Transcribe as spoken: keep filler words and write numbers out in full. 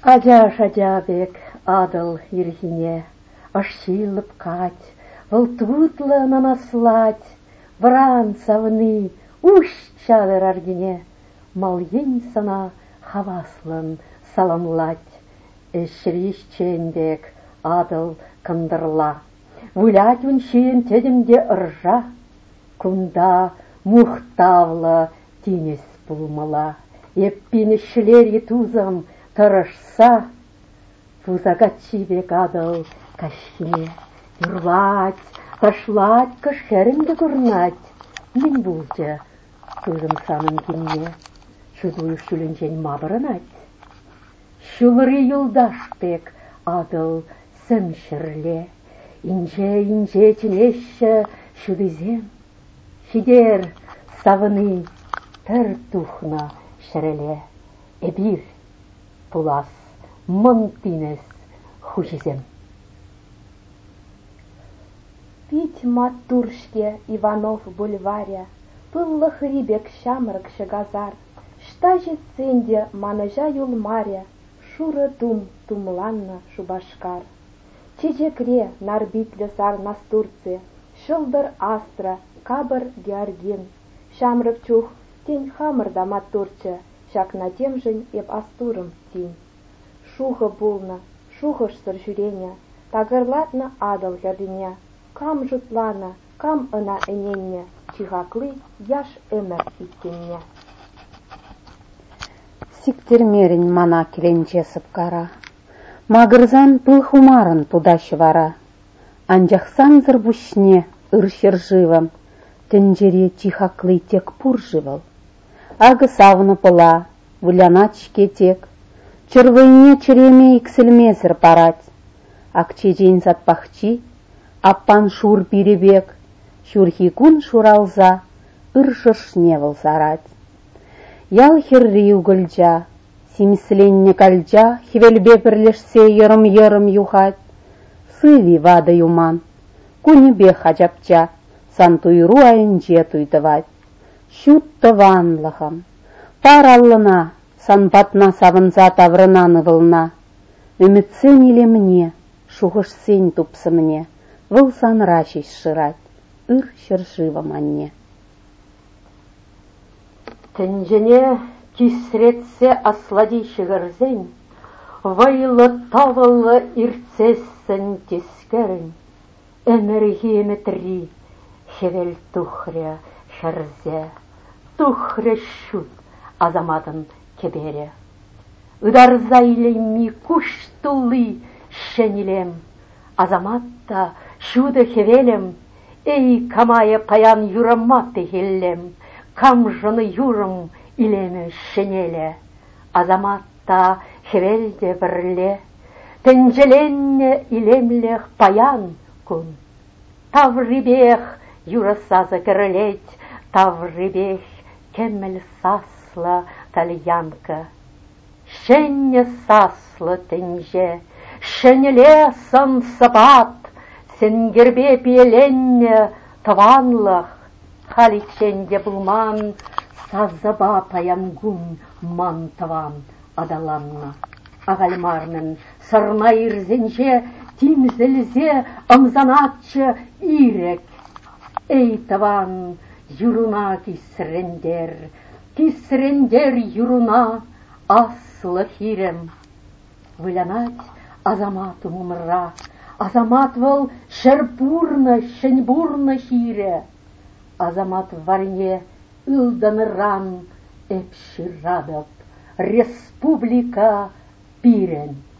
Адяш адябек адыл ирхине, ашилып кать, волтвутлы нанаслать, вран савны, уш чадыр аргине, малйын сана хаваслын саламлать, эшрищендек адыл кындырла, вулять уншин тедімде ыржа, кунда мухтавла тинес пулмала, еппинешлер етузам тырышса, вузагачибек адыл кашхине, юрлать, ташлать, кашхерінді күрнать, мен булча тузым санын кенне, шудую шүлінжен мабырынать. Шулыры юлдашпек адыл сымшырле, инже-инже тінеші шудызем, шидер савыны тір тухна шыреле, эбир пулас мынтинес хужизем. Пить матуршке Иванов бульваря, пыллых рибек шамрак шагазар, штажи ценде маныжа юлмаря, шуры тум тумланна шубашкар. Чечекре нарбитле сар настурце, шылдыр астра, кабыр георгин, шамрак чух тень хамырда матурче, шак на тем жень еб астурым тень. Шуха булна, шухыш сыржюреня, тагырлатна адал гердиня, кам жутлана, кам ына эненне, чихаклы яш өмір иткенне. Сиктермерін мана келенчесіп кара, магырзан пыл хумарын пудашы вара, анжақсан зырбушне ыршыр живым, тенджере чихаклы тек пур живыл. Ағы савны пыла, вулянач кетек, чырвыйне чыреме иксілмезір парать, акчежен затпахчи, аппан шур пиребек, шурхикун шуралза, ыршыршне вылзарать. Ял херри угыльжа, симсленне кальжа, хевелбе бірлешсе йырым-йырым юхать, сыви вады юман, кунебе хачапча, сан туйру айынже туйтывать. Шутты ванлыхым, параллына, сан батна савынза таврынаны вылна, үмітсен иле мне, шухышсен тупсы мне, вылсан рашиш шырать, ыр шыршывым анне. Тенжене кисретсе аслади шығырзен, вайлы тавылы ирцессен тескерін, әмірге еметри, хевел тухря шарзе, тухря шут азаматын кебере. Ударза илемми куш тулы шенилем, азаматта шуды хевелем, эй камая паян юраматы хеллем, кам жыны юрым илеме шенеле, азаматта хевелде бірле, тенжеленне илемлех паян кун. Таврибех юрасаза кірілет, таврибех кеммел сасла тальянка. Шенне сасла тенже, шенеле сан сапат, сенгербе пиеленне таванлах, халиченде булман, сазаба паянгун ман таван адаланна. Ағалмарнын сырна ирзенже, тимзілзе ымзанатчы ирек. Эй таван юруна кисрендер, кисрендер юруна аслы хирем. Вылянать азамату мумра, азамат вол шерпурна, шенбурна хире. Азамат варне ылданыран эпширадып, республика пирен.